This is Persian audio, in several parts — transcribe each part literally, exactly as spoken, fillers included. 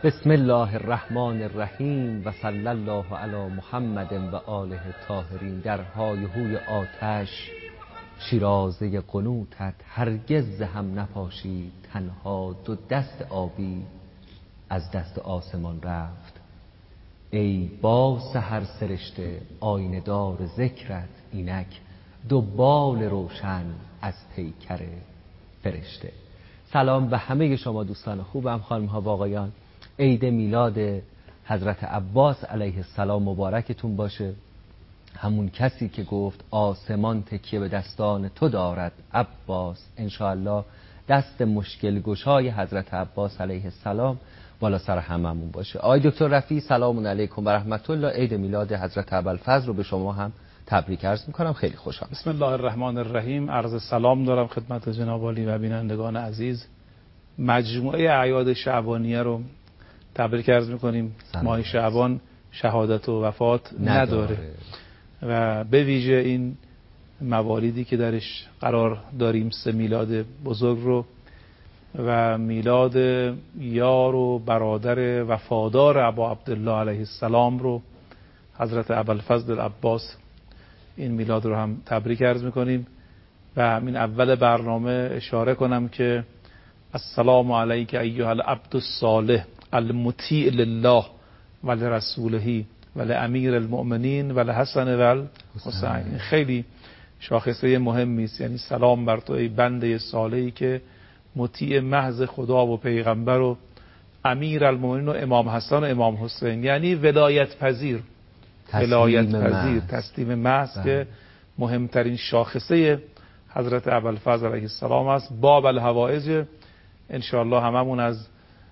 بسم الله الرحمن الرحیم و صلی الله علی محمد و آله الطاهرین. در های هوی آتش شیرازه قنوتت هرگز هم نپاشید، تنها دو دست آبی از دست آسمان رفت. ای با سحر سرشته آینه دار ذکرت، اینک دو بال روشن از پیکر فرشته. سلام به همه شما دوستان خوبم، خانم ها و آقایان. عید میلاد حضرت عباس علیه السلام مبارکتون باشه. همون کسی که گفت آسمان تکیه به دستان تو دارد عباس، انشاءالله دست مشکل گشای حضرت عباس علیه السلام بالا سر هممون باشه. آقای دکتر رفیع سلام علیکم و رحمت الله. عید میلاد حضرت ابوالفضل رو به شما هم تبریک عرض میکنم. خیلی خوشحالم. بسم الله الرحمن الرحیم. عرض سلام دارم خدمت جناب عالی و بینندگان عزیز. مجموعه اعیاد شعبانیه رو تبریک عرض میکنیم. ماه شعبان شهادت و وفات نداره, نداره. و به ویژه این موالیدی که درش قرار داریم، سه میلاد بزرگ رو و میلاد یار و برادر وفادار ابا عبدالله علیه السلام رو، حضرت ابوالفضل العباس، این میلاد رو هم تبریک عرض میکنیم. و همین اول برنامه اشاره کنم که السلام علیک ایها العبد الصالح المطیع لله و لرسوله و لامیر المؤمنین و لحسن و الحسین. خیلی شاخصه مهمی است، یعنی سلام بر تو ای بنده صالحی که مطیع محض خدا و پیغمبر و امیر المؤمنین و امام حسن و امام حسین، یعنی ولایت پذیر، ولایت پذیر، تسلیم محض که مهمترین شاخصه حضرت ابوالفضل علیه السلام است. باب الحوائج، انشاءالله هممون از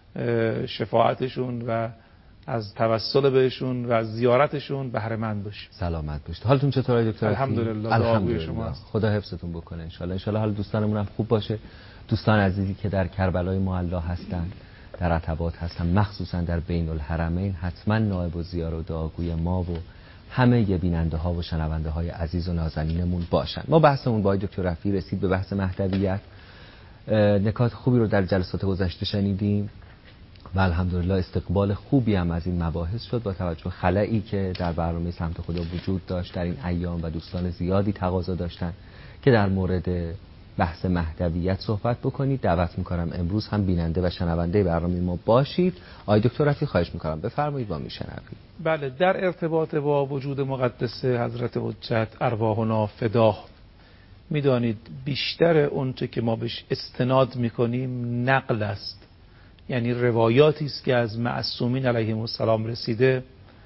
شفاعتشون و از توسل بهشون و از زیارتشون بهره مند باشیم. سلامت باشید. حالتون چطوره دکتر؟ الحمدلله. الحمدلله. شما خدا حفظتون بکنه انشاءالله. انشاءالله حال دوستانمون هم خوب باشه. دوستان عزیزی که در کربلای معلا هستن، در عتبات هستن، مخصوصا در بین الحرمین، حتما نائب و زیار و دعاگوی ما و همه بیننده ها و شنونده های عزیز و نازنینمون باشن. ما بحثمون با دکتر رفیع رسید به بحث مهدویت. نکات خوبی رو در جلسات گذشته شنیدیم و الحمدلله استقبال خوبی هم از این مباحث شد با توجه خلایی که در برنامه سمت خدا وجود داشت در این ایام و دوستان زیادی تقاضا داشتن که در مورد بحث مهدویت صحبت بکنید. دعوت میکنم امروز هم بیننده و شنونده برنامه ما باشید. آقای دکتر رفیع خواهش میکنم بفرمایید با میشنوید. بله، در ارتباط با وجود مقدس حضرت حجت ارواحنا فداه، میدانید بیشتر اونچه که ما بهش استناد میکنیم نقل است، یعنی روایاتی است که از معصومین علیهم السلام رسیده.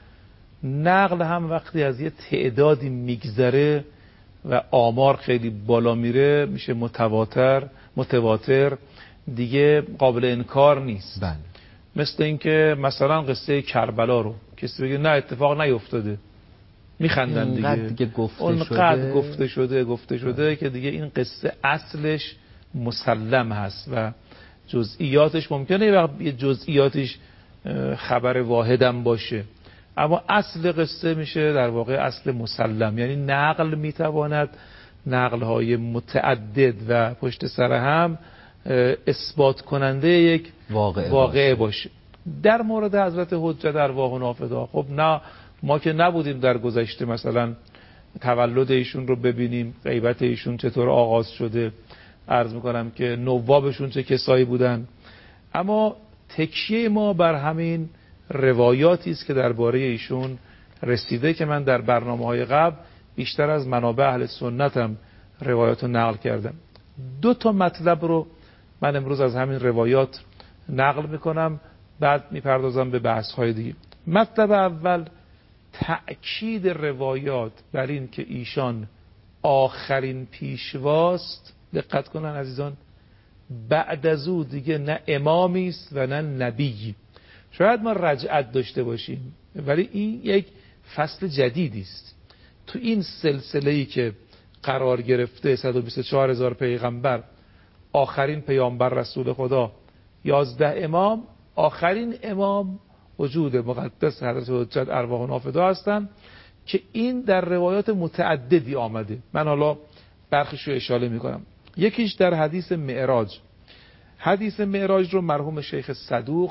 نقل هم وقتی از یه تعدادی میگذره و آمار خیلی بالا میره میشه متواتر متواتر دیگه قابل انکار نیست. بله. مثل اینکه مثلا قصه کربلا رو کسی بگه نه اتفاق نیفتاده، میخندن دیگه. دیگه گفته اونقدر شده گفته شده گفته شده بله. که دیگه این قصه اصلش مسلم هست و جزئیاتش ممکنه یه جزئیاتش خبر واحدم باشه، اما اصل قصه میشه در واقع اصل مسلم. یعنی نقل میتواند نقل‌های متعدد و پشت سر هم اثبات کننده یک واقعه, واقعه باشه. باشه. در مورد حضرت حجت ارواحنا فداه، خب نه ما که نبودیم در گذشته مثلا تولد ایشون رو ببینیم، غیبت ایشون چطور آغاز شده، عرض میکنم که نوابشون چه کسایی بودن، اما تکیه ما بر همین روایاتی است که درباره ایشون رسیده که من در برنامه‌های قبل بیشتر از منابع اهل سنتم روایات رو نقل کردم. دو تا مطلب رو من امروز از همین روایات نقل میکنم، بعد میپردازم به بحث‌های دیگه. مطلب اول تأکید روایات بر این که ایشان آخرین پیشواست. دقت کنن عزیزان، بعد از او دیگه نه امامی است و نه نبی. شاید ما رجعت داشته باشیم ولی این یک فصل جدیدی است. تو این سلسله‌ای که قرار گرفته صد و بیست و چهار هزار پیغمبر، آخرین پیامبر رسول خدا، یازده امام، آخرین امام وجود مقدس حضرت حجت ارواحنا فداه هستند که این در روایات متعددی آمده. من حالا برخیش رو اشاره میکنم. یکیش در حدیث معراج. حدیث معراج رو مرحوم شیخ صدوق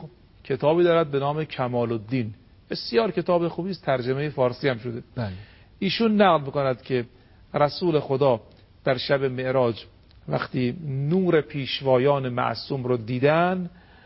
کتابی دارد به نام کمال الدین. بسیار کتاب خوبی است، ترجمه فارسی هم شده. بله. ایشون نقل می‌کند که رسول خدا در شب معراج وقتی نور پیشوایان معصوم رو دیدن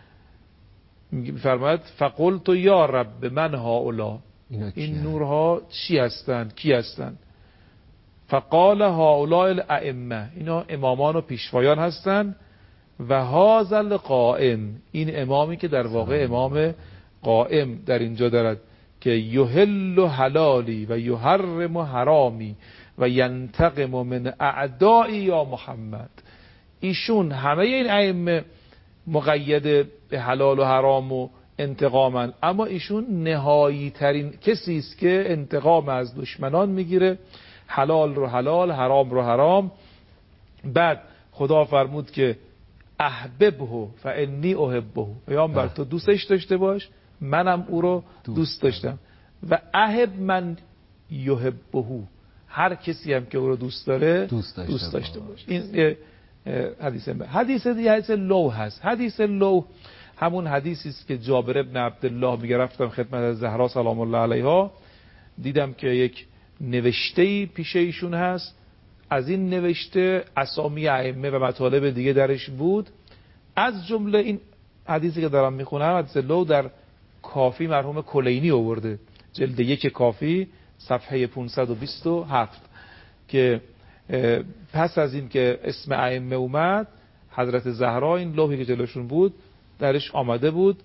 می‌فرماید فقلت یا رب من هؤلاء، این نورها چی هستند، کی هستند؟ فقال هؤلاء الائمه، اینا امامان و پیشوایان هستند. و هذا القائم، این امامی که در واقع امام قائم در اینجا دارد که یحل حلالی و یحرم حرامی و ینتقم من اعدائی یا محمد. ایشون همه این ائمه مقید به حلال و حرام و انتقامن، اما ایشون نهایی ترین کسی است که انتقام از دشمنان میگیره، حلال رو حلال، حرام رو حرام. بعد خدا فرمود که احببه فانی احبه، پیامبر تو دوستش داشته باش، منم او رو دوست داشتم. و احب من یحبه، هر کسی هم که او رو دوست داره دوست داشته, دوست داشته باش. این حدیث حدیث دیگه حدیث لو هست. حدیث لو همون حدیثی است که جابر ابن عبدالله میگه رفتم خدمت زهرا سلام الله علیها، دیدم که یک نوشته‌ای پیش ایشون هست، از این نوشته اسامی ائمه و مطالب دیگه درش بود. از جمله این حدیثی که دارم میخونم حدیث لو در کافی مرحوم کلینی آورده، جلد یک کافی صفحه پانصد و بیست و هفت، که پس از این که اسم ائمه اومد حضرت زهرا این لوحی که جلوشون بود درش آمده بود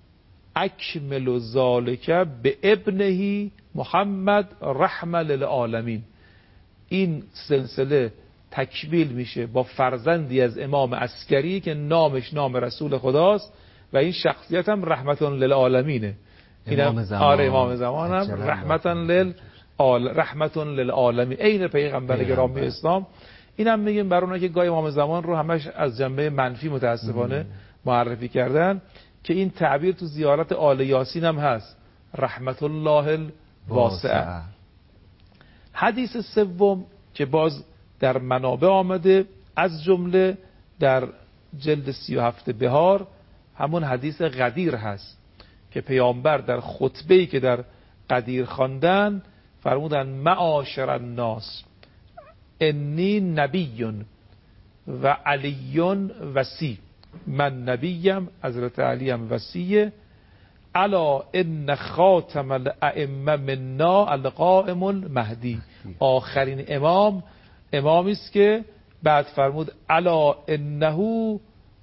اکمل ذالک به ابنه محمد رحمه للعالمین، این سلسله تکمیل میشه با فرزندی از امام عسکری که نامش نام رسول خداست و این شخصیت هم رحمتون للعالمینه. امام زمان. آره امام زمان هم رحمتون لل رحمتون للعالمین، عین پیغمبر گرامی اسلام. اینم میگیم برای اونایی که گاهی امام زمان رو همش از جنبه منفی متاسفانه معرفی کردن، که این تعبیر تو زیارت آل یاسین هم هست، رحمت الله الواسعه. حدیث سوم که باز در منابع آمده، از جمله در جلد سی و هفت بهار، همون حدیث غدیر هست که پیامبر در خطبه‌ای که در غدیر خواندن فرمودن معاشر الناس انی نبی و علی وصی، من نبیم، حضرت علی هم وصیه، الا ان خاتم الائمه منا القائم المهدی، آخرین امام امامی است که بعد فرمود الا انه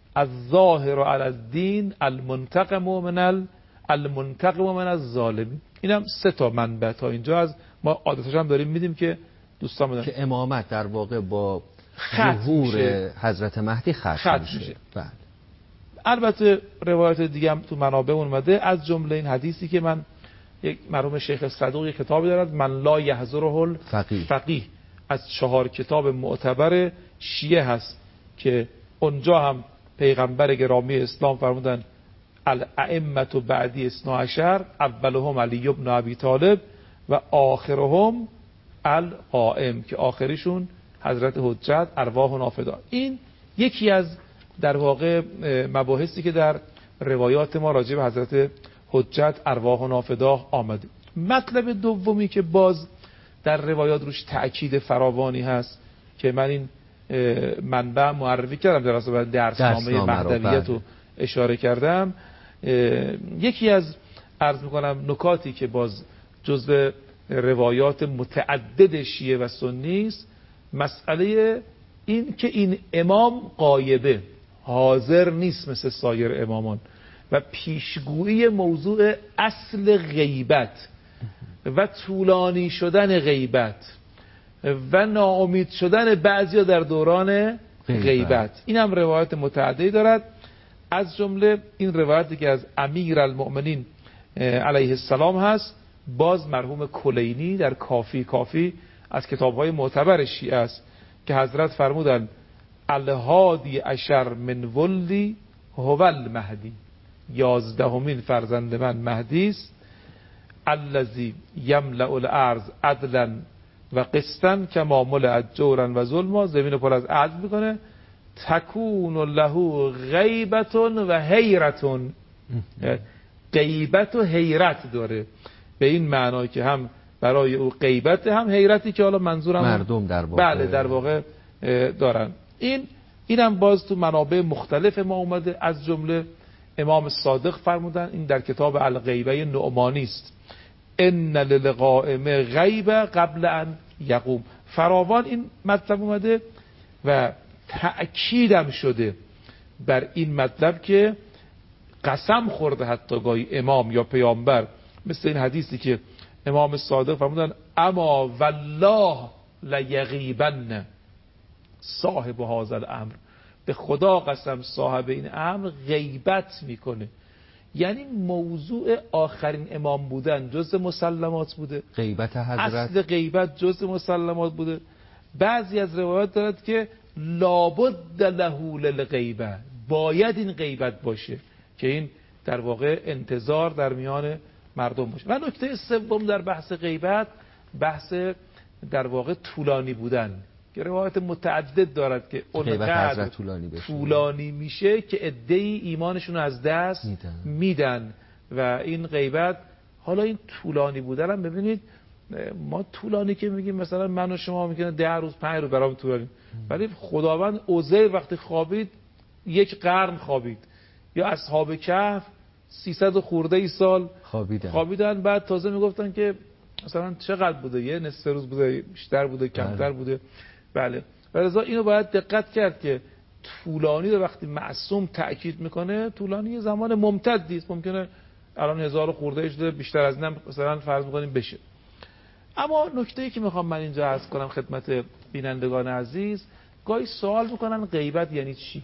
الظاهر علی الدین المنتقم من المنتقم من الظالمین. اینم سه تا منبع تا اینجا از ما عادتش هم داریم میدیم که دوستان بدن که امامت در واقع با ظهور حضرت مهدی ختم, ختم میشه, میشه. بله. البته روایت دیگه هم تو منابع اومده، از جمله این حدیثی که من یک مرحوم شیخ صدوق یک کتابی دارد من لا یحضره الفقیه فقیه، از چهار کتاب معتبر شیعه هست که اونجا هم پیغمبر گرامی اسلام فرمودن الائمه بعدی اثنا عشر اولهم علی بن ابی طالب و آخرهم القائم، که آخریشون حضرت حجت ارواح نافدا. این یکی از در واقع مباحثی که در روایات ما راجع به حضرت حجت ارواح نافدا آمده. مطلب دومی که باز در روایات روش تأکید فراوانی هست که من این منبع معرفی کردم در اصل درسنامه مهدویت رو اشاره کردم، یکی از عرض میکنم نکاتی که باز جزء روایات متعدد شیعه و سنی است، مسئله این که این امام غایبه، حاضر نیست مثل سایر امامان، و پیشگویی موضوع اصل غیبت و طولانی شدن غیبت و ناامید شدن بعضیا در دوران غیبت. این هم روایت متعددی دارد، از جمله این روایتی که از امیر المؤمنین علیه السلام هست، باز مرحوم کلینی در کافی کافی از کتاب‌های معتبر شیعه است که حضرت فرمودند الهادی عشر من ولدی هو المهدی، یازدهمین فرزند من مهدی است، الذی یملأ الارض عدلا و قسطا کما ملئت جورا و ظلما، زمین پر از عدل میکنه، تکون له غیبت و حیرت، غیبت و حیرت داره، به این معنا که هم برای او غیبت هم حیرتی که حالا منظورم مردم در واقع بله در واقع دارن. این اینم باز تو منابع مختلف ما اومده، از جمله امام صادق فرمودن، این در کتاب الغیبه نعمانی است، ان للقائم غیبه قبل ان یقوم. فراوان این مطلب اومده و تأکیدم شده بر این مطلب که قسم خورده حتی گاهی امام یا پیامبر، مثل این حدیثی که امام صادق فرمودن اما والله لیغیبن صاحب هذا الامر، به خدا قسم صاحب این امر غیبت میکنه. یعنی موضوع آخرین امام بودن جزء مسلمات بوده، غیبت حضرت اصل غیبت جزء مسلمات بوده. بعضی از روایات دارد که لابد له للغیبه، باید این غیبت باشه، که این در واقع انتظار در میان مردم باشه. و نکته سوم در بحث غیبت، بحث در واقع طولانی بودن، که روایت متعدد دارد که اونقدر طولانی, طولانی میشه که عده‌ای ایمانشون از دست میدن. میدن و این غیبت، حالا این طولانی بودن هم ببینید، ما طولانی که میگیم مثلا من و شما میگن ده روز پنج روز برام طولانی، ولی خداوند عزیر وقتی خوابید یک قرن خوابید، یا اصحاب کهف سیصد خورده ای سال خوابیدن. خوابیدن بعد تازه میگفتن که مثلا چقدر بوده، یه نصف روز بوده، بیشتر بوده، کمتر بوده. بله، ولذا اینو باید دقت کرد که طولانی رو وقتی معصوم تأکید میکنه، طولانی زمان ممتدی است، ممکنه الان هزار خورده شده، بیشتر از اینم مثلا فرض میکنیم بشه. اما نکته‌ای که میخوام من اینجا عرض کنم خدمت بینندگان عزیز، گاهی سوال میکنن غیبت یعنی چی؟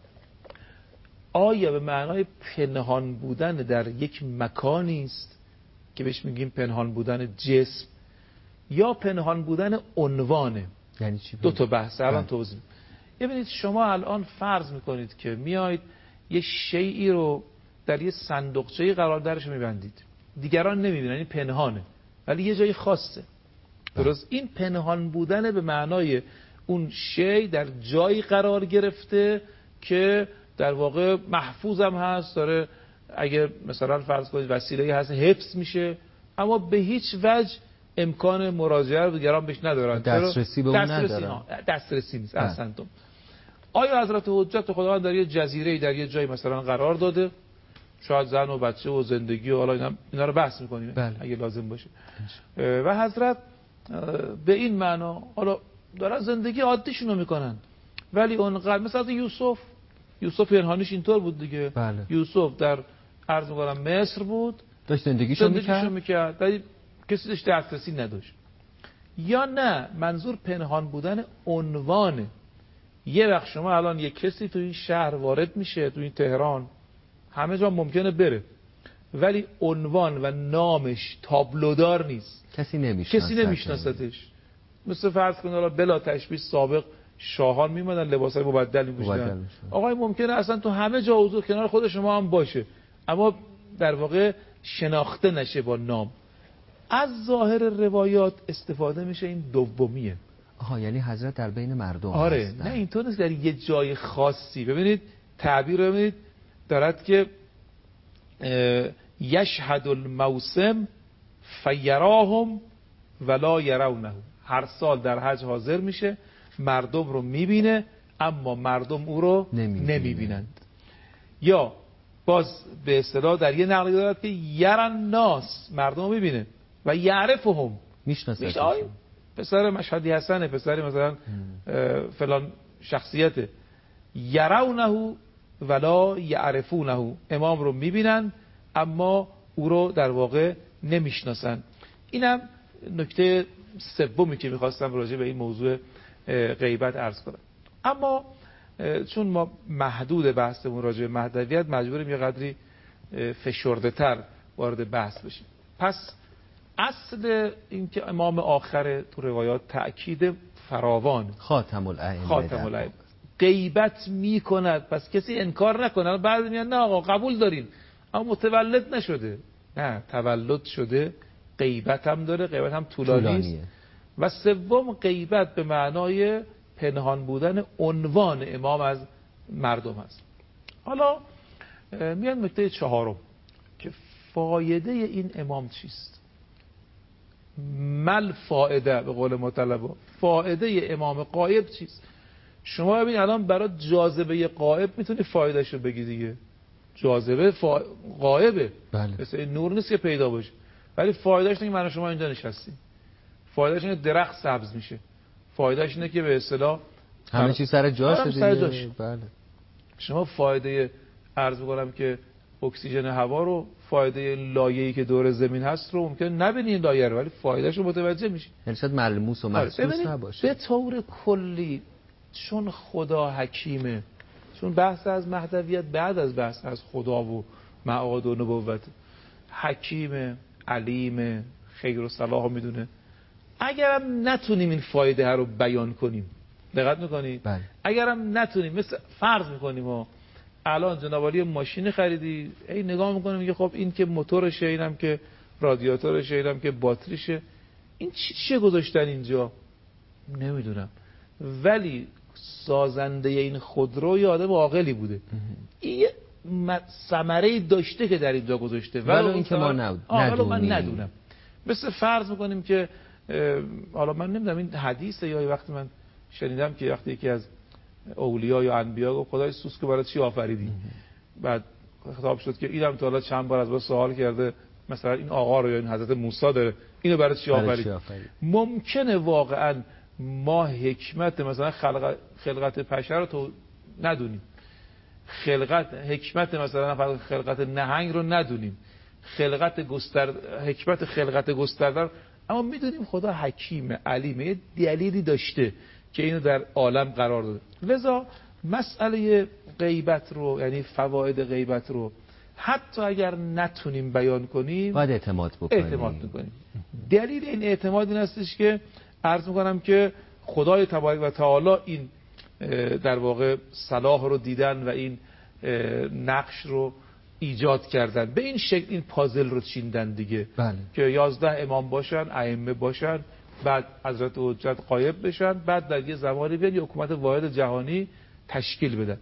آیا به معنای پنهان بودن در یک مکانی است که بهش میگیم پنهان بودن جسم، یا پنهان بودن عنوانه؟ یعنی چی؟ دو تا بحث الان توضیح. ببینید شما الان فرض میکنید که میایید یه شیئی رو در یه صندوقچه‌ای قرار درش میبندید، دیگران نمیبینن، این پنهانه، ولی یه جای خاصه. درست؟ این پنهان بودن به معنای اون شی در جایی قرار گرفته که در واقع محفوظ هم هست، داره اگه مثلا فرض کنید وسیله‌ای هست حفظ میشه، اما به هیچ وجه امکان مراجعه رو دیگران بهش ندارن، دسترسی به اون ندارن، دسترسی نیست. احسنتم. آیا حضرت حجت خداوند در یه جزیره در یه جایی مثلا قرار داده، شاید زن و بچه و زندگی و حالا اینا, اینا رو بحث میکنیم بله. اگه لازم باشه، و حضرت به این معنا حالا دارن زندگی عادیشون رو میکنن، ولی اونقدر مثلا یوسف یوسف پنهانیش اینطور بود دیگه. بله. یوسف در عرض می‌کنم مصر بود، داشت زندگیشو میکرد، میکرد ولی کسی داشت دسترسی نداشت. یا نه منظور پنهان بودن عنوانه، یه وقت شما الان یک کسی تو این شهر وارد میشه، تو این تهران همه جا ممکنه بره، ولی عنوان و نامش تابلودار نیست، کسی نمیشناسه، کسی نمیشناستش. مثل فرض کنید حالا بلا تشبیه سابق شاهان میمدن لباسای مبدل میپوشیدن، آقای ممکنه اصلا تو همه جا حضور کنار خود شما هم باشه، اما در واقع شناخته نشه با نام. از ظاهر روایات استفاده میشه این دومیه. آها، یعنی حضرت در بین مردم آره هستن. نه اینطور نیست در یه جای خاصی. ببینید تعبیر رو ببینید، دارد که یشهد الموسم فیراهم ولا یرونه، هر سال در حج حاضر میشه، مردم رو میبینه اما مردم او رو نمیبینند. یا باز به اصطلاح در یه نقلی دارد که یرن ناس، مردم رو میبینه و یعرفهم، میشناسه، پسر مشهدی حسنه، پسر مثلا فلان شخصیته. یرونه ولا یعرفونه، امام رو میبینن اما او رو در واقع نمیشناسن. اینم نکته سومی که میخواستم راجع به این موضوع غیبت عرض کنم. اما چون ما محدود بحثمون راجع به مهدویت، مجبوریم یه قدری فشرده تر وارد بحث بشیم. پس اصل این که امام آخر تو روایات تأکید فراوان، خاتم الائمه، خاتم الائمه غیبت میکند، پس کسی انکار نکنه. بعد میگن نه آقا قبول داریم اما متولد نشده. نه، تولد شده، غیبت هم داره، غیبت هم طولانی است. و سوم غیبت به معنای پنهان بودن عنوان امام از مردم است. حالا میاد نکته چهارم که فایده این امام چیست؟ مل فایده به قول مطلبا، فایده امام غایب چیست؟ شما ببین الان برای جاذبه غایب میتونی فایدهش رو بگی دیگه. جاذبه فا... غایبه، بله. مثل نور نیست که پیدا باشه، ولی فایدهش اینه که من شما اینجا نشستیم. فایدهش اینه درخت سبز میشه. فایدهش اینه که به اصطلاح همه چیز سر جاشه سر جاش. بله. شما فایده عرض می‌کنم که اکسیژن هوا رو، فایده لایه‌ای که دور زمین هست رو ممکن نبینید لایه رو، ولی فایدهش رو متوجه میشید. یعنی شاید ملموس و محسوس نباشه. به طور کلی چون خدا حکیمه، چون بحث از مهدویت بعد از بحث از خدا و معاد و نبوت، حکیم، علیم، خیر و صلاح میدونه. اگرم نتونیم این فایده ها رو بیان کنیم، دقت میکنید؟ بله. اگرم نتونیم، مثل فرض میکنیم ما الان جناب عالی ماشین خریدی، ای نگاه میکنیم میگه خب این که موتورشه، اینم که رادیاتورشه، اینم که باتریشه، این چی چیه گذاشتن اینجا؟ نمیدونم، ولی سازنده این خودرو یه آدم عاقلی بوده. این ثمره داشته که در اینجا گذاشته، ولی این که ما ندونیم. من ندونم. مثل فرض میکنیم که حالا من نمیدونم این حدیثه یا وقتی من شنیدم که وقتی یکی از اولیاء یا انبیا گفت خدای سوسک برای چی آفریدی؟ بعد خطاب شد که اینم تا حالا چند بار از ما سوال کرده، مثلا این آقا رو یا این حضرت موسی داره، اینو برای چی آفرید؟ ممکنه واقعا ما حکمت مثلا خلقت خلقت بشر رو تو ندونیم، خلقت حکمت مثلا خلقت نهنگ رو ندونیم، خلقت گستر حکمت خلقت گسترده، اما میدونیم خدا حکیم علیم، یه دلیلی داشته که اینو در عالم قرار داده. لذا مسئله غیبت رو، یعنی فواید غیبت رو حتی اگر نتونیم بیان کنیم باید اعتماد بکنیم. اعتماد میکنیم. دلیل این اعتماد این هستش که عرض میکنم که خدای تبارک و تعالی این در واقع صلاح رو دیدن و این نقش رو ایجاد کردن، به این شکل این پازل رو چیندن دیگه. بله. که یازده امام باشن، ائمه باشن، بعد حضرت حجت غایب بشن، بعد در یه زمانی بیان یه حکومت واحد جهانی تشکیل بدن.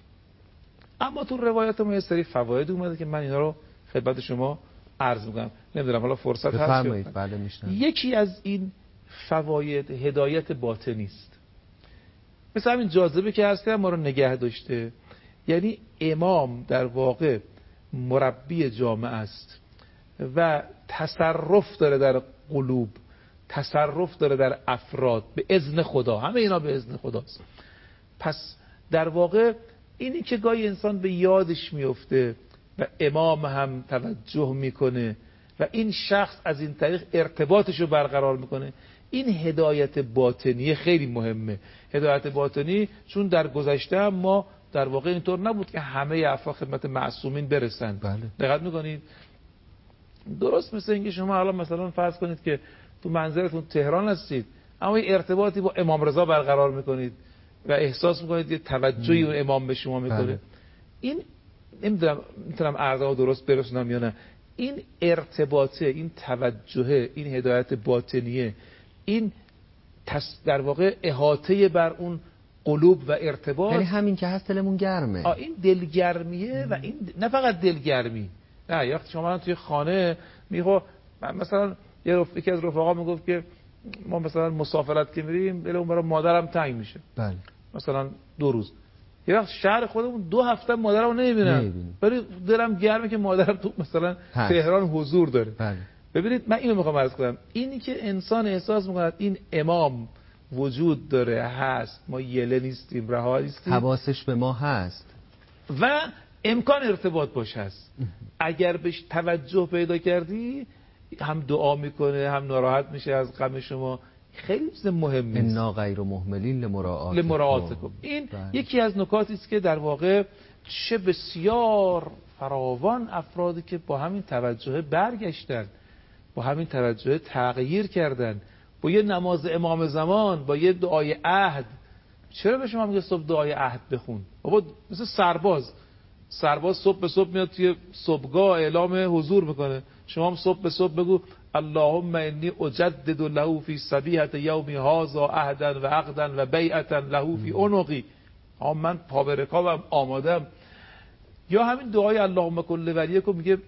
اما تو روایت ما یه سری فواید اومده که من اینا رو خدمت شما عرض میکنم. نمیدونم حالا فرصت هست؟ بفرمایید. بله میشنم. یکی از این فواید هدایت باطنی است. مثل همین جاذبه که هست ما رو نگه داشته. یعنی امام در واقع مربی جامعه است و تصرف داره در قلوب، تصرف داره در افراد به اذن خدا، همه اینا به اذن خداست. پس در واقع اینی که گاهی انسان به یادش میفته و امام هم توجه میکنه و این شخص از این طریق ارتباطش رو برقرار میکنه، این هدایت باطنی خیلی مهمه. هدایت باطنی چون در گذشته هم ما در واقع اینطور نبود که همه افراد خدمت معصومین برسن. بله. دقت میکنید؟ درست مثل اینکه شما الان مثلا فرض کنید که تو منزلتون تهران هستید، اما این ارتباطی با امام رضا برقرار میکنید و احساس میکنید یه توجهی اون امام به شما میکنه. بله. این نمیدونم میتونم عرضه درست برسونم یا نه، این ارتباطه، این توجهه، این هدایت باطنیه، این در واقع احاطه بر اون قلوب و ارتباط، یعنی همین که هست دلمون گرمه. آه این دلگرمیه و این نه فقط دلگرمی، نه یا شما توی خانه میگه مثلا یه رفیق یکی از رفقا میگفت که ما مثلا مسافرت که میریم دلمون برای مادرم تنگ میشه. بله. مثلا دو روز یه وقت شهر خودمون دو هفته مادرمو نمیبینم، ولی دلم گرمه که مادرم تو مثلا هست. تهران حضور داره. بله. ببینید من اینو میخوام عرض کنم، اینی که انسان احساس میکنه این امام وجود داره، هست، ما یله نیستیم، رها نیستیم، حواسش به ما هست و امکان ارتباط باش هست. اگر بهش توجه پیدا کردی هم دعا میکنه، هم ناراحت میشه از غم شما. خیلی چیز مهمی است. انا غیر مهملین لمراعات لمراعاتکم. این بله. یکی از نکاتی است که در واقع چه بسیار فراوان افرادی که با همین توجه برگشتن، با همین توجه تغییر کردن، با یه نماز امام زمان، با یه دعای عهد. چرا به شما میگه صبح دعای عهد بخون؟ بابا مثل سرباز سرباز صبح به صبح میاد توی صبحگاه اعلام حضور میکنه، شما هم صبح به صبح بگو اللهم انی اجدد له فی صبیحه یومی هذا عهدا و عقدا و بیعتا له فی عنقی. من پا به رکابم آمادم. یا همین دعای اللهم کل ولیکم میگه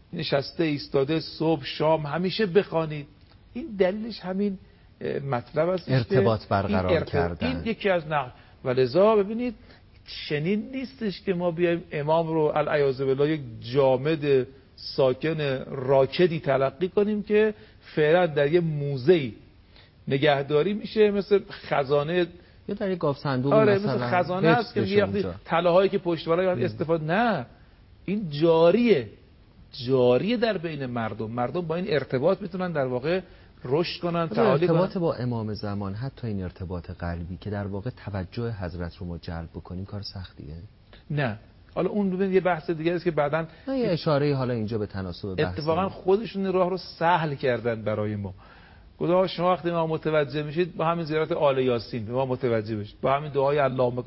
نشسته ایستاده صبح شام همیشه بخوانید. این دلیلش همین مطلب است، ارتباط برقرار این کردن. این یکی از نقش. ولذا ببینید چنین نیستش که ما بیایم امام رو العیاذ بالله یک جامد ساکن راکدی تلقی کنیم که فعلا در یه موزه‌ای نگهداری میشه، مثل خزانه یا در یک گاف صندوق. آره مثلا مثل خزانه است که یه وقتی طلاهایی که پشتوانه استفاده. نه، این جاریه جاریه در بین مردم. مردم با این ارتباط میتونن در واقع رشد کنن، تعالی کنن. ارتباط با امام زمان، حتی این ارتباط قلبی که در واقع توجه حضرت رو ما جلب بکنیم، کار سختیه؟ نه، حالا اون ببین یه بحث دیگه است که بعداً یه اشاره حالا اینجا به تناسب بحث اتفاقا خودشون راه رو سهل کردن برای ما. خدا شما وقتی ما متوجه میشید با همین زیارت آل یاسین به ما متوجه بشید، با همین دعای اللهم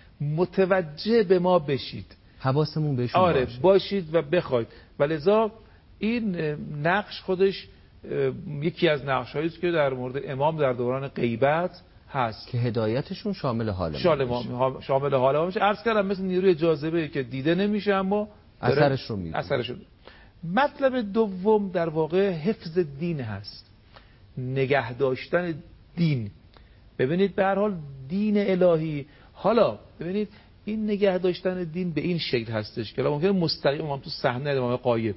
متوجه به ما بشید، حواسمون بهشون آره باشه. باشید و بخواید. ولذا این نقش خودش یکی از نقش‌هایی است که در مورد امام در دوران غیبت هست که هدایتشون شامل حال ما شامل ما شامل حال ما میشه. عرض کردم مثل نیروی جاذبه که دیده نمیشه اما اثرش رو میبینه. اثرش رو. مطلب دوم در واقع حفظ دین هست، نگه داشتن دین. ببینید به هر حال دین الهی، حالا ببینید این نگه داشتن دین به این شکل هستش که ممکنه مستقیم امام تو صحنه امام غایب،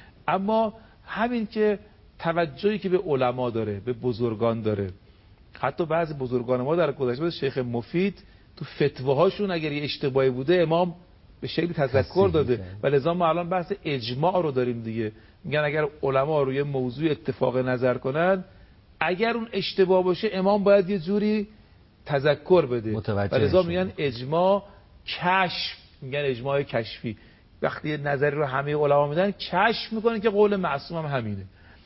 اما همین که توجهی که به علما داره، به بزرگان داره، حتی بعضی بزرگان ما در گذشته شیخ مفید تو فتواهاشون اگر یه اشتباهی بوده امام به شکلی تذکر داده. و لذا ما الان بحث اجماع رو داریم دیگه، میگن اگر علما روی موضوع اتفاق نظر کنن، اگر اون اشتباه باشه امام باید یه جوری تذکر بده. و لذا میگن اجماع کشف، میگن اجماع کشفی. وقتی یه نظری رو همه علما میدن کشف میکنن که قول معصوم هم همینه.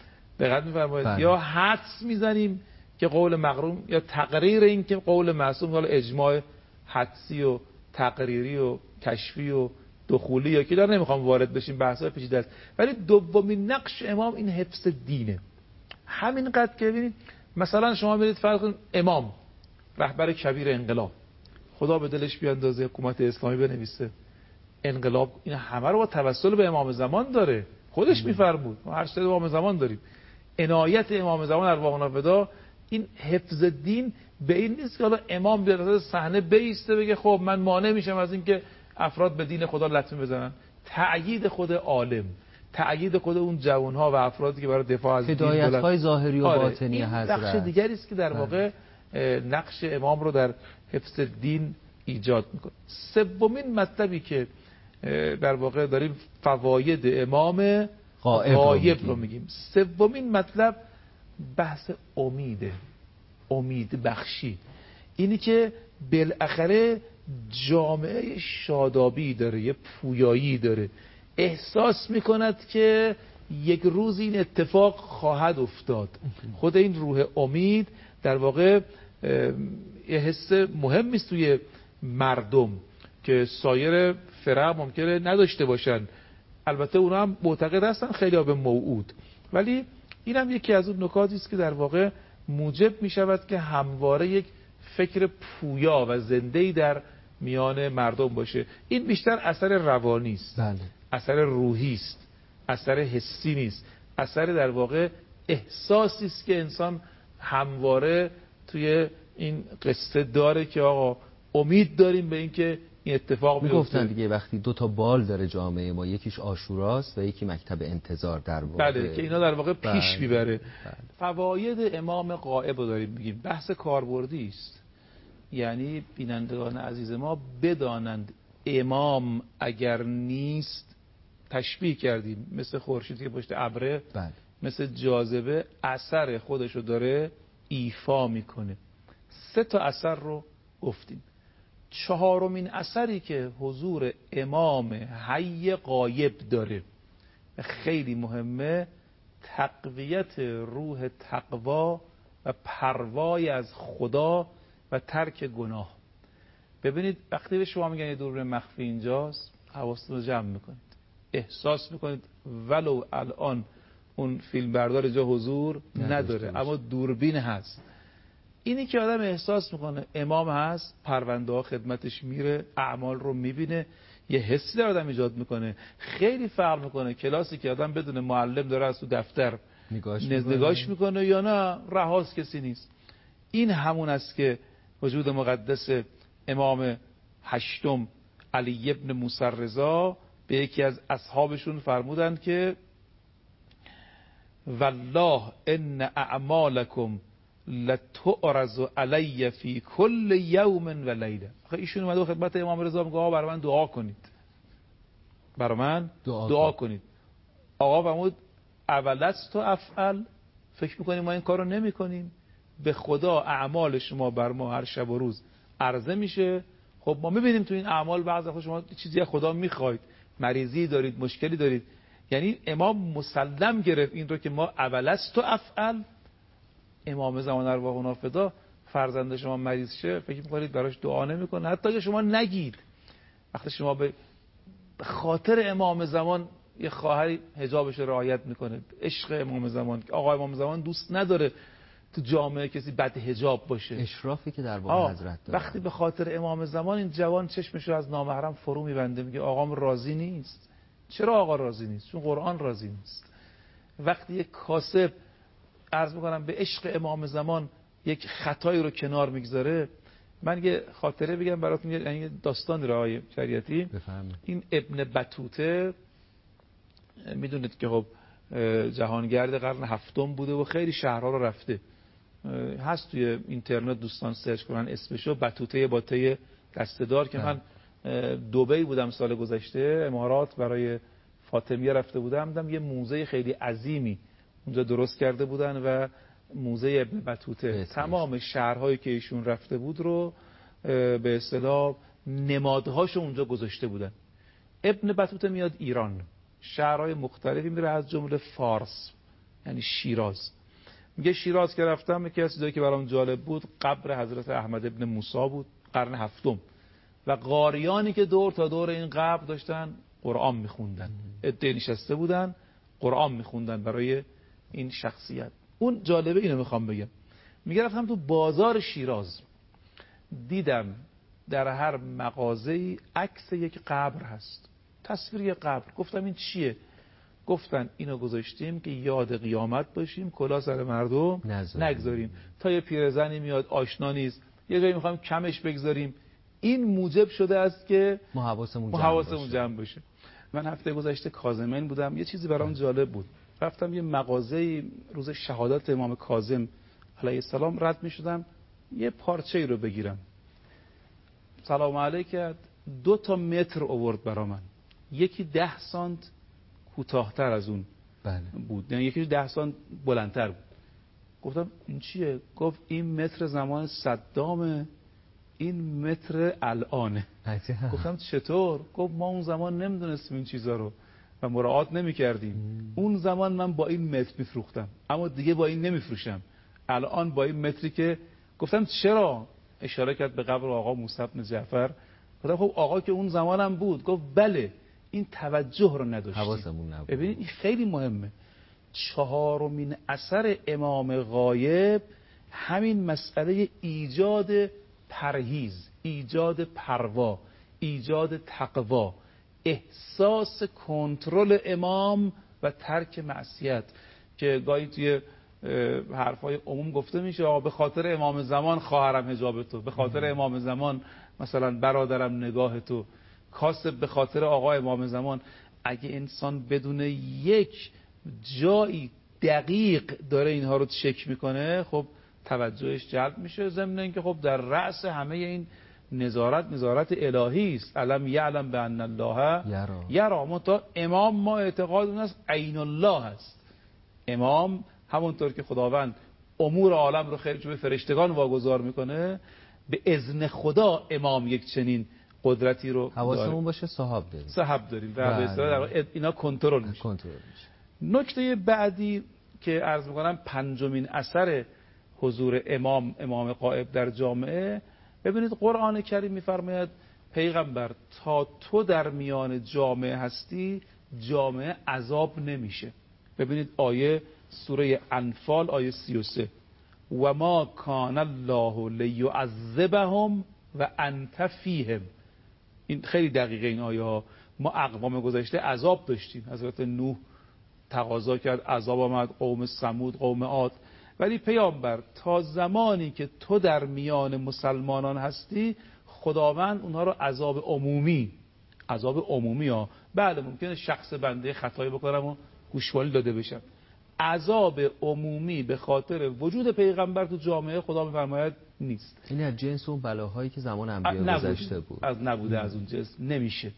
دقت میفرمایید؟ یا حدس میزنیم که قول مقروم، یا تقریر این که قول معصوم، حالا اجماع حدسی و تقریری و کشفی و دخولی یا که دار نمیخوام وارد بشیم، بحث‌های پیچیده است. ولی دومین نقش امام این حفظ دینه. همینقدر که ببینید مثلا شما برید فرض کنید امام رهبر کبیر انقلاب، خدا به دلش بیاندازه حکومت اسلامی بنویسه انقلاب، این همه رو با توسل به امام زمان داره، خودش میفرمود. ما هر چیز امام زمان داریم. عنایت امام زمان ارواحنا فدا. این حفظ دین به این نیست که حالا امام بیاد صحنه بیسته بگه خب من مانع میشم از اینکه افراد به دین خدا لطمه بزنن. تأیید خود عالم، تأیید خود اون جوانها و افرادی که برای دفاع از دین هدایت‌های ظاهری و آره. باطنی حضرت. این نقش دیگری است که در واقع نقش امام رو در حفظ دین ایجاد میکنه. سومین مطلبی که در واقع داریم فواید امام غائب, غائب رو میگیم. سومین مطلب بحث امیده، امید بخشی. اینی که بالاخره جامعه شادابی داره، یه پویایی داره، احساس میکند که یک روز این اتفاق خواهد افتاد. خود این روح امید در واقع یه حس مهمی است توی مردم که سایر فرق ممکنه نداشته باشن. البته اونا هم معتقد هستن خیلی به موعود، ولی این هم یکی از اون نکاتی است که در واقع موجب می شود که همواره یک فکر پویا و زنده‌ای در میان مردم باشه. این بیشتر اثر روانی است، بله. اثر روحی است، اثر حسی نیست، اثر در واقع احساسی است که انسان همواره توی این قصه داره که آقا امید داریم به اینکه این اتفاق بیفته. میگفتن دیگه وقتی دو تا بال داره جامعه ما، یکیش عاشوراست و یکی مکتب انتظار در واقع. بله، که اینا در واقع پیش میبره. بله. فواید امام غائب رو داریم میگیم. بحث کاربردی است، یعنی بینندگان عزیز ما بدانند امام اگر نیست، تشبیه کردیم مثل خورشیدی که پشت ابره، بله. مثل جاذبه اثر خودشو داره ایفا میکنه. سه تا اثر رو گفتیم. چهارمین اثری که حضور امام حی غایب داره خیلی مهمه، تقویت روح تقوا و پروای از خدا و ترک گناه. ببینید وقتی به شما میگن یه دوربین مخفی اینجاست، حواستون رو جمع میکنید، احساس میکنید ولو الان اون فیلم بردار جا حضور نداره اما دوربین هست. اینی که آدم احساس میکنه امام هست، پرونده ها خدمتش میره، اعمال رو میبینه، یه حسی در آدم ایجاد میکنه. خیلی فرق میکنه کلاسی که آدم بدون معلم داره از تو دفتر نگاش میکنه, نگاش میکنه یا نه رهاس کسی نیست. این همون است که وجود مقدس امام هشتم علی ابن موسی رضا به یکی از اصحابشون فرمودند که والله ان اعمالکم لتعرض علی فی کل یوم و لیله. ایشون اومده خدمت امام رضا میگه آقا برای من دعا کنید، برای من دعا, دعا کنید. آقا فرمود اولست افعل، فکر میکنیم ما این کارو نمیکنیم؟ به خدا اعمال شما بر ما هر شب و روز عرضه میشه. خب ما میبینیم تو این اعمال بعضی وقتا شما چیزی از خدا میخواید، مریضی دارید، مشکلی دارید. یعنی امام مسلم گرفت این رو که ما اولست افعل. امام زمان ارواح اونا فدا فرزند شما مریض شه فکر میکنید براش دعا نمیکنه؟ حتی اگه شما نگید، وقتی شما به خاطر امام زمان یه خواهری حجابش رو رعایت میکنه، عشق امام زمان، آقا امام زمان دوست نداره تو جامعه کسی بد حجاب باشه، اشرافی که در واقع حضرت داره. وقتی به خاطر امام زمان این جوان چشمش رو از نامحرم فرو میبنده، میگه آقام راضی نیست. چرا آقا راضی نیست؟ چون قرآن راضی نیست. وقتی یک کاسب عرض میکنم به عشق امام زمان یک خطایی رو کنار میگذاره. من یه خاطره بگم براتون، یعنی داستان رای شریعتی. بفهمید. این ابن بطوطه میدونید که خب جهانگرد قرن هفتم بوده و خیلی شهرها رو رفته. هست توی اینترنت دوستان سرچ کنن اسمشو، بطوطه با ته دسته‌دار. که من دبی بودم سال گذشته، امارات، برای فاطمیه رفته بودم. دیدم یه موزه خیلی عظیمی اونجا درست کرده بودن و موزه ابن بطوطه تمام شهرهایی که ایشون رفته بود رو به اصطلاح نمادهاشو اونجا گذاشته بودن. ابن بطوطه میاد ایران، شهرهای مختلفی میره از جمله فارس یعنی شیراز. میگه شیراز که رفتم یکی از چیزایی که برام جالب بود قبر حضرت احمد ابن موسی بود، قرن هفتم، و قاریانی که دور تا دور این قبر داشتن قرآن میخوندن. عده نشسته بودن قرآن میخوندن برای این شخصیت. اون جالبه اینو میخوام بگم. میگه رفتم تو بازار شیراز، دیدم در هر مغازه‌ای عکس یک قبر هست، تصویر یک قبر. گفتم این چیه؟ گفتن اینو گذاشتیم که یاد قیامت باشیم، کلا سر مردم نگذاریم. تا یه پیرزنی میاد آشنا نیست، یه جایی میخوایم کمش بگذاریم. این موجب شده است که ما حواسمون جمع, جمع باشه. من هفته گذشته کاظمین بودم، یه چیزی برام جالب بود. رفتم یه مغازه روز شهادت امام کاظم علیه السلام، رد میشدم یه پارچه ای رو بگیرم، سلام علیکم، دو تا متر آورد برا من، یکی ده سانت کوتاه‌تر از اون بله. بود، یعنی یکی ده سانت بلندتر بود. گفتم این چیه؟ گفت این متر زمان صدامه، این متر الانه. گفتم چطور؟ گفت ما اون زمان نمیدونستیم این چیزا رو و مراعات نمی کردیم. اون زمان من با این متر میفروختم اما دیگه با این نمیفروشم، الان با این متری که. گفتم چرا؟ اشاره کرد به قبر آقا موسی بن جعفر. گفتم خب آقا که اون زمانم بود. گفت بله، این توجه رو نداشتیم، حواسمون نبود. ببینید این خیلی مهمه. چهارمین اثر امام غایب همین مسئله ایجاد پرهیز، ایجاد پروا، ایجاد تقوا، احساس کنترل امام و ترک معصیت. که گاهی توی حرفای عموم گفته میشه آقا به خاطر امام زمان خواهرم حجاب تو، به خاطر امام زمان مثلا برادرم نگاه تو، کاسب به خاطر آقا امام زمان. اگه انسان بدون یک جایی دقیق داره اینها رو چک میکنه، خب توجهش جلب میشه. ضمن اینکه خب در رأس همه این نظارت نظارت الهی است. علم یعلم بان الله یرا یرا. متا امام ما اعتقاد اون است عین الله است. امام همونطور که خداوند امور عالم رو خیلی به فرشتگان واگذار میکنه، به اذن خدا امام یک چنین قدرتی رو حواسمون باشه صاحب داریم صاحب داریم و به اصطلاح اینا کنترل میشه. کنترل میشه. نکته بعدی که عرض میکنم پنجمین اثر حضور امام امام غائب در جامعه. ببینید قرآن کریم میفرماید پیغمبر تا تو در میان جامعه هستی جامعه عذاب نمیشه. ببینید آیه سوره انفال آیه سی و سه، و ما کان الله لیعذبهم و انت فیهم. این خیلی دقیقه این آیه ها. ما اقوام گذشته عذاب داشتیم، حضرت نوح تقاضا کرد، عذاب آمد، قوم ثمود، قوم عاد. ولی پیامبر تا زمانی که تو در میان مسلمانان هستی، خداوند اونها رو عذاب عمومی، عذاب عمومی ها، بله ممکنه شخص بنده خطایی بکنم و گوشمالی داده بشم، عذاب عمومی به خاطر وجود پیغمبر تو جامعه خدا میفرماید نیست. این از جنس اون بلاهایی که زمان انبیا گذشته بود. از نبوده از اون جنس نمیشه.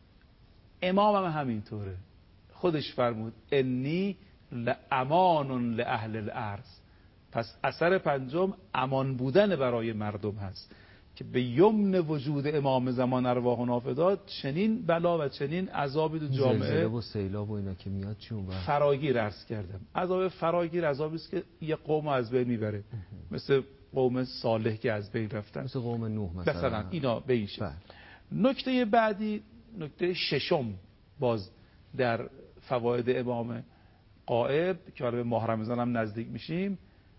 امام هم همینطوره، خودش فرمود انی لأمان لأهل الارض. پس اثر پنجم امان بودن برای مردم هست که به یمن وجود امام زمان ارواح و نافذات چنین بلا و چنین عذابی تو جامعه، زلزله و سیلاب و اینا که میاد چی اون وقت فراگیر عرض کردم. عذاب فراگیر عذابی است که یه قوم از بین میبره، مثل قوم صالح که از بین رفتن، مثل قوم نوح مثلا, مثلا اینا به این شکل. نکته بعدی، نکته ششم باز در فواید امام غائب که حالا به ماه رمضان هم نزدیک میشیم،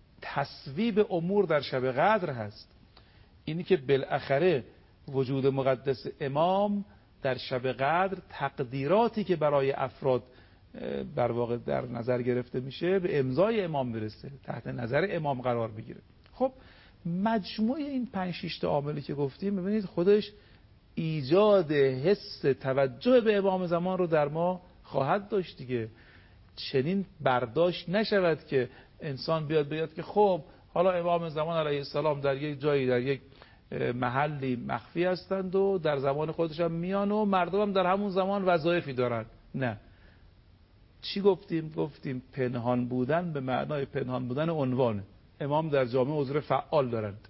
تصویب امور در شب قدر هست. اینی که بالاخره وجود مقدس امام در شب قدر، تقدیراتی که برای افراد بر واقع در نظر گرفته میشه به امضای امام برسه، تحت نظر امام قرار بگیره. خب مجموع این پنج شش تا عاملی که گفتیم ببینید خودش ایجاد حس توجه به امام زمان رو در ما خواهد داشت دیگه. چنین برداشت نشود که انسان بیاد بیاد که خب حالا امام زمان علیه السلام در یک جایی در یک محلی مخفی هستند و در زمان خودش هم میان و مردم هم در همون زمان وظایفی دارند. نه، چی گفتیم؟ گفتیم پنهان بودن به معنای پنهان بودن عنوان. امام در جامعه حضور فعال دارند.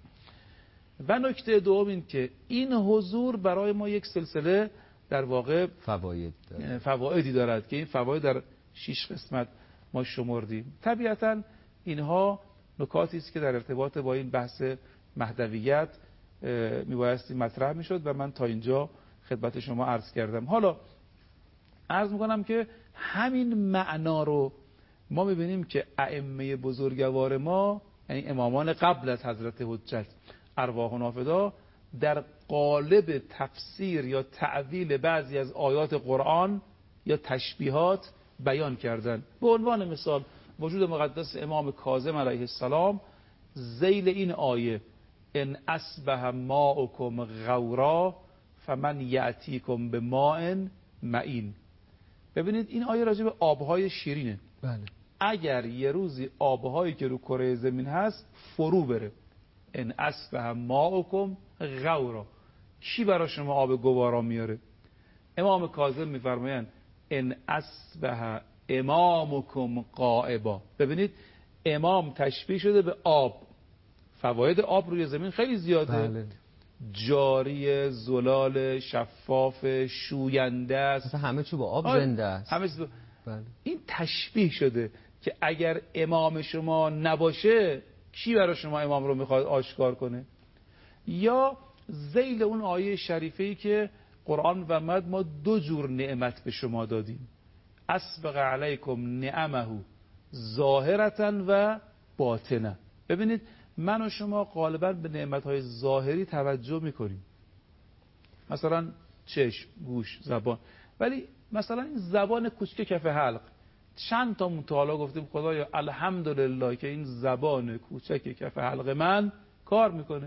و نکته دوم این که این حضور برای ما یک سلسله در واقع فواید داره. فوایدی دارد که این فواید در شش قسمت ما شمردیم. طبیعتاً اینها نکاتی است که در ارتباط با این بحث مهدویت میبایستی مطرح میشد و من تا اینجا خدمت شما عرض کردم. حالا عرض میکنم که همین معنا رو ما میبینیم که ائمه بزرگوار ما، یعنی امامان قبل از حضرت حجت ارواح و نافذات، در قالب تفسیر یا تعویل بعضی از آیات قرآن یا تشبیهات بیان کردن. به عنوان مثال وجود مقدس امام کاظم علیه السلام ذیل این آیه ان اصبح ماؤکم غورا فمن یأتیکم بماء معین. ببینید این آیه راجع به آبهای شیرینه. بله. اگر یه روزی آبهایی که رو کره زمین هست فرو بره، ان اصبح ماؤکم غورا، کی برای شما آب گوارا میاره؟ امام کاظم میفرمایند ان اصبح امامکم غائبا. ببینید امام تشبیه شده به آب. فواید آب روی زمین خیلی زیاده. بله. جاری، زلال، شفاف، شوینده است. همه چی با آب آه. زنده است. همه چی با... بله. این تشبیه شده که اگر امام شما نباشه کی برای شما امام رو میخواد آشکار کنه؟ یا ذیل اون آیه شریفه‌ای که قرآن فرمود ما دو جور نعمت به شما دادیم، اسبغ علیکم نعمه ظاهرة و باطنه. ببینید من و شما غالبا به نعمت‌های ظاهری توجه میکنیم، مثلا چشم، گوش، زبان، ولی مثلا این زبان کوچک کف حلق چند تا مطالعه گفتیم خدایا الحمدلله که این زبان کوچک کف حلق من کار میکنه.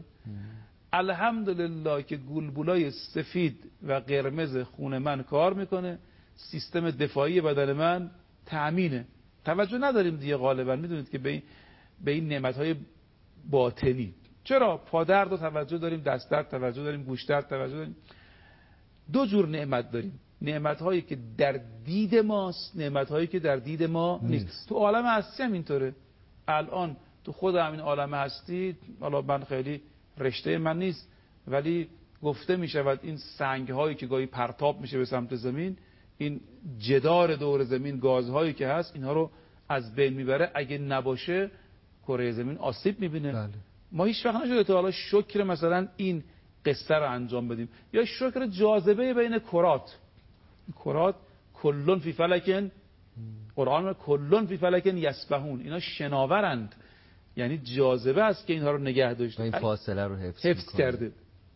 الحمدلله که گلبولای سفید و قرمز خون من کار میکنه، سیستم دفاعی بدن من تأمینه. توجه نداریم دیگه غالبا، میدونید که به این به این نعمت‌های باطنی. چرا؟ پادرد رو توجه داریم، دست درد توجه داریم، گوش درد توجه داریم. دو جور نعمت داریم، نعمت‌هایی که در دید ماست، نعمت‌هایی که در دید ما نیست. نیست. تو عالم هستی هم اینطوره. الان تو خود همین عالم هستی، حالا من خیلی رشته من نیست، ولی گفته می شود این سنگ هایی که گاهی پرتاب میشه به سمت زمین، این جدار دور زمین، گازهایی که هست، اینها رو از بین میبره. اگه نباشه کره زمین آسیب میبینه. بله. ما هیچ وقت نشده تا حالا شکر مثلا این قصه رو انجام بدیم، یا شکر جاذبه بین کرات. کرات کلون فی فلکن، قرآن کلون فی فلکن یسبحون، اینا شناورند، یعنی جاذبه است که اینها رو نگه داشته، این فاصله رو حفظ, حفظ کرده.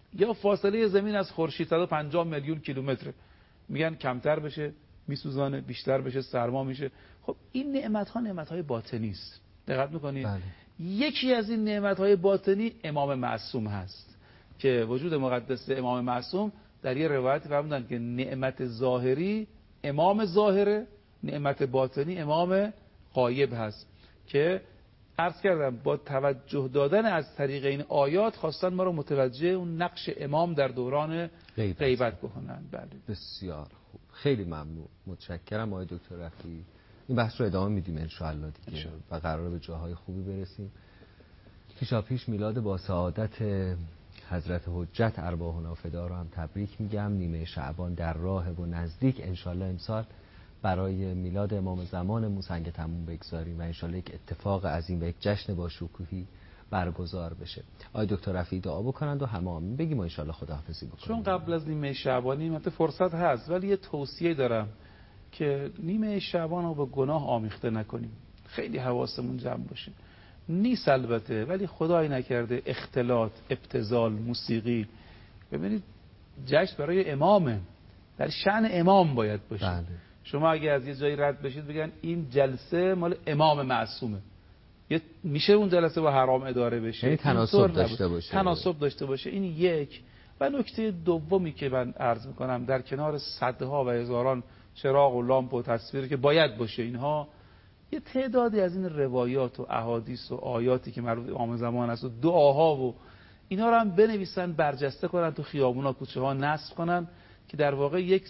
یا فاصله زمین از خورشید صد و پنجاه میلیون کیلومتر، میگن کمتر بشه میسوزانه، بیشتر بشه سرما میشه. خب این نعمت ها نعمت های باطنی است. دقت میکنید؟ بله. یکی از این نعمت های باطنی امام معصوم هست که وجود مقدس امام معصوم در یه روایت فرمودن که نعمت ظاهری امام ظاهره، نعمت باطنی امام غایب هست، که عرض کردم با توجه دادن از طریق این آیات خواستن ما رو متوجه اون نقش امام در دوران غیبت بکنن. بله. بسیار خوب، خیلی ممنون، متشکرم آقای دکتر رفیعی. این بحث رو ادامه میدیم ان شاء الله دیگه و قراره به جاهای خوبی برسیم. پیشاپیش میلاد با سعادت حضرت حجت ارواحنا فدا رو هم تبریک میگم. نیمه شعبان در راه و نزدیک، ان شاء الله امسال برای میلاد امام زمانمون سنگ تموم بگذاریم و ان شاء الله یک اتفاق عظیم و یک جشن با شکوهی برگزار بشه. آقای دکتر رفیعی دعا بکنند و همه آمین بگیم و ان شاء الله خداحافظی بکنیم. چون قبل از نیمه شعبانی البته فرصت هست، ولی یه توصیه دارم که نیمه شعبان رو به گناه آمیخته نکنیم. خیلی حواسمون جمع باشه. نیست البته، ولی خدای نکرده اختلاط، ابتذال، موسیقی. ببینید جشن برای امامه، در شأن امام باید باشه. بله. شما اگه از یه جایی رد بشید بگن این جلسه مال امام معصومه، یه میشه اون جلسه با حرام اداره بشه؟ یعنی تناسب داشته باشه. تناسب داشته باشه. این یک. و نکته دومی که من عرض میکنم، در کنار صدها و هزاران چراغ و لامپ و تصویر که باید باشه، اینها یه تعدادی از این روایات و احادیث و آیاتی که مربوط به امام زمان است و دعاها و اینا رو هم بنویسن، برجسته کنن، تو خیابونا کوچه ها نصب کنن که در واقع یک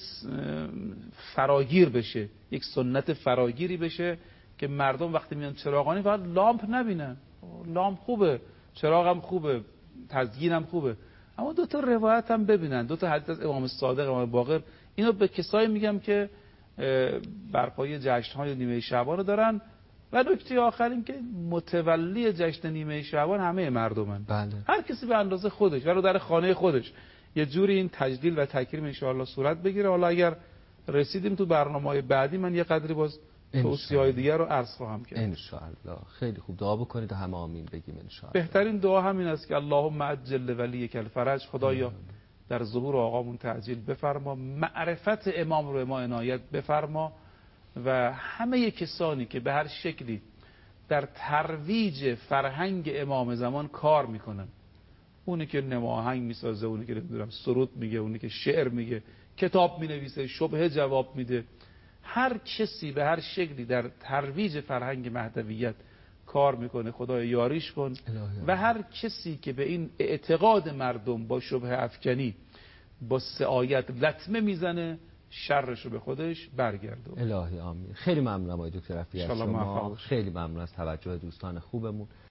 فراگیر بشه، یک سنت فراگیری بشه که مردم وقتی میان چراغانی فقط لامپ نبینن. لامپ خوبه، چراغ هم خوبه، تزیین هم خوبه، اما دو تا روایت هم ببینن، دو تا حدیث از امام صادق امام باقر. اینو به کسایی میگم که برپای جشن‌های نیمه شعبان رو دارن. و نکته آخر این که متولی جشن نیمه شعبان همه مردمن. بله. هر کسی به اندازه خودش و رو در خانه خودش یه جوری این تجلیل و تکریم ان شاء الله صورت بگیره. حالا اگر رسیدیم تو برنامه‌های بعدی من یه قدری باز توصیه‌های دیگه رو عرض خواهم کرد ان شاء الله. خیلی خوب، دعا بکنید و همه آمین بگیم ان شاء الله. بهترین دعا همین است که اللهم عجل ولیک الفرج، خدایا در ظهور آقامون تعجیل بفرما، معرفت امام رو ما عنایت بفرما و همه کسانی که به هر شکلی در ترویج فرهنگ امام زمان کار میکنن، اونی که نماهنگ میسازه، اونی که نمیدونم سرود میگه، اونی که شعر میگه، کتاب مینویسه، شبهه جواب میده، هر کسی به هر شکلی در ترویج فرهنگ مهدویت کار میکنه، خدای یاریش کن. و هر کسی که به این اعتقاد مردم با شبهه افکنی با سعایت لطمه میزنه، شرش رو به خودش برگردون. الهی آمین. خیلی ممنونم آقای دکتر رفیعی از شما. موفق. خیلی ممنون از توجه دوستان خوبمون.